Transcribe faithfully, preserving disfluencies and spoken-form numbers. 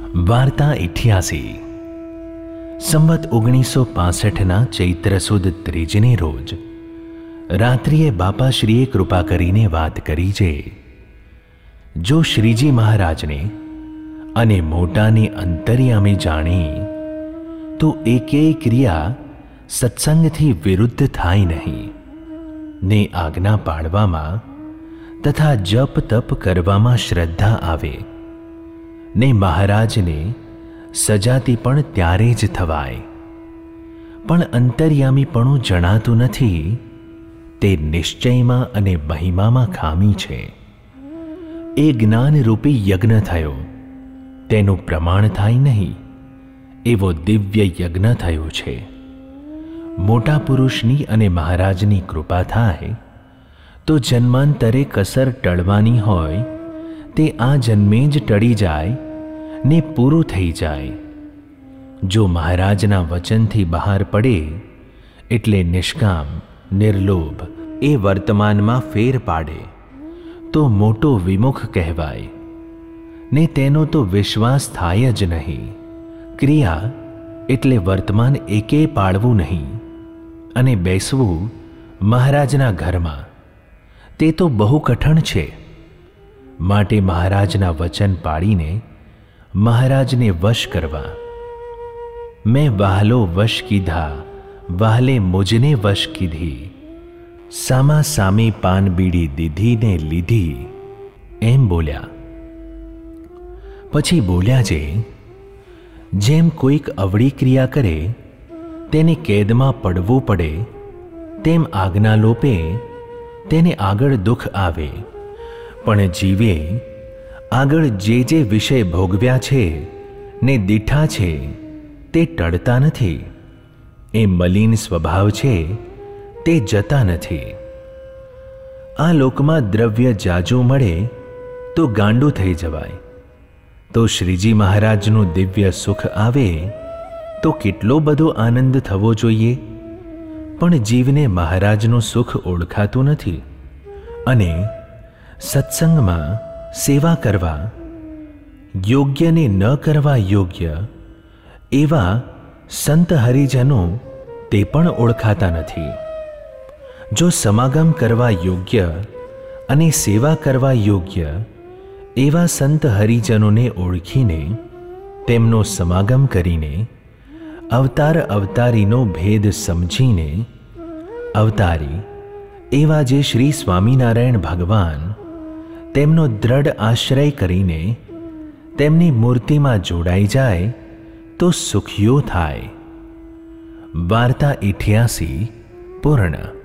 વાર્તા ઇઠ્યાસી. સંવત ઓગણીસો પાસઠના ચૈત્ર સુદ ત્રીજની રોજ રાત્રિએ બાપાશ્રીએ કૃપા કરીને વાત કરી છે. જો શ્રીજી મહારાજને અને મોટાની અંતર્યામી જાણી તો એકેય ક્રિયા સત્સંગથી વિરુદ્ધ થાય નહીં ને આજ્ઞા પાળવામાં તથા જપ તપ કરવામાં શ્રદ્ધા આવે ને મહારાજને સજાતી પણ ત્યારે જ થવાય. પણ અંતર્યામીપણું જણાતું નથી તે નિશ્ચયમાં અને મહિમામાં ખામી છે. એ જ્ઞાનરૂપી યજ્ઞ થયો તેનું પ્રમાણ થાય નહીં એવો દિવ્ય યજ્ઞ થયો છે. મોટા પુરુષની અને મહારાજની કૃપા થાય તો જન્માંતરે કસર ટળવાની હોય તે આ જન્મે જ ટળી જાય ને પૂરું થઈ જાય. જો મહારાજના વચનથી બહાર પડે એટલે નિષ્કામ નિર્લોભ એ વર્તમાનમાં ફેર પાડે તો મોટો વિમુખ કહેવાય ને તેનો તો વિશ્વાસ થાય જ નહીં. ક્રિયા એટલે વર્તમાન એકે પાળવું નહીં અને બેસવું મહારાજના ઘરમાં તે તો બહુ કઠણ છે. માટે મહારાજના વચન પાળીને મહારાજને વશ કરવા. મેં વહાલો વશ કીધા વહાલે મુજને વશ કીધી, સામા સામે પાન બીડી દીધી ને લીધી એમ બોલ્યા. પછી બોલ્યા છે, જેમ કોઈક અવળી ક્રિયા કરે તેને કેદમાં પડવું પડે તેમ આજ્ઞા લોપે તેને આગળ દુઃખ આવે. પણ જીવે આગળ જે જે વિષય ભોગવ્યા છે ને દીઠા છે તે ટળતા નથી. એ મલિન સ્વભાવ છે તે જતા નથી. આ લોકમાં દ્રવ્ય જાજુ મળે તો ગાંડું થઈ જવાય, તો શ્રીજી મહારાજનું દિવ્ય સુખ આવે તો કેટલો બધો આનંદ થવો જોઈએ. પણ જીવને મહારાજનું સુખ ઓળખાતું નથી અને સત્સંગમાં સેવા કરવા યોગ્ય ને ન કરવા યોગ્ય એવા સંત હરિજનો તે પણ ઓળખાતા નથી. જો સમાગમ કરવા યોગ્ય અને સેવા કરવા યોગ્ય એવા સંત હરિજનોને ઓળખીને તેમનો સમાગમ કરીને અવતાર અવતારીનો ભેદ સમજીને અવતારી એવા જે શ્રી સ્વામિનારાયણ ભગવાન તેમનો દ્રઢ આશ્રય કરીને તેમની મૂર્તિમાં જોડાઈ જાય તો સુખીઓ થાય. વાર્તા ઇઠ્યાસી પૂર્ણ.